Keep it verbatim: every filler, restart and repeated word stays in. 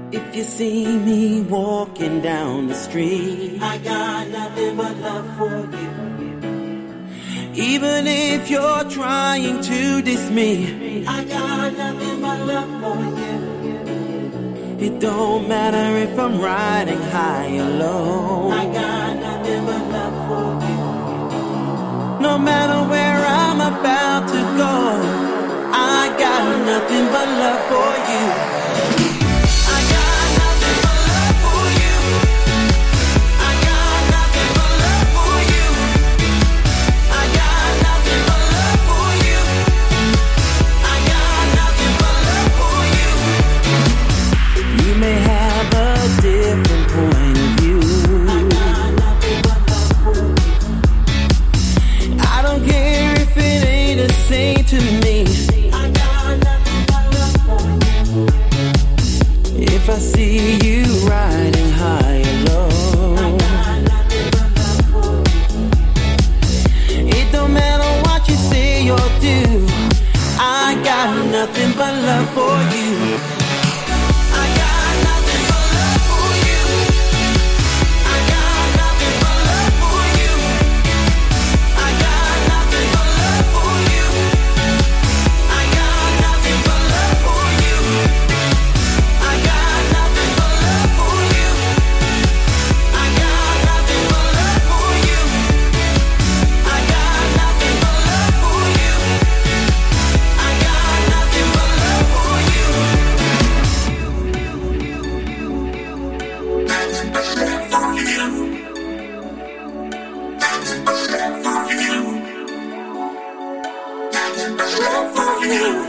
If you see me walking down the street, I got nothing but love for you. Even if you're trying to diss me, I got nothing but love for you. It don't matter if I'm riding high or low, I got nothing but love for you. No matter where I'm about to go, I got nothing but love for you. To me, I got nothing but love for you. If I see you riding high or low, I got nothing but love for you. It don't matter what you say or do, I got nothing but love for you. Love for you.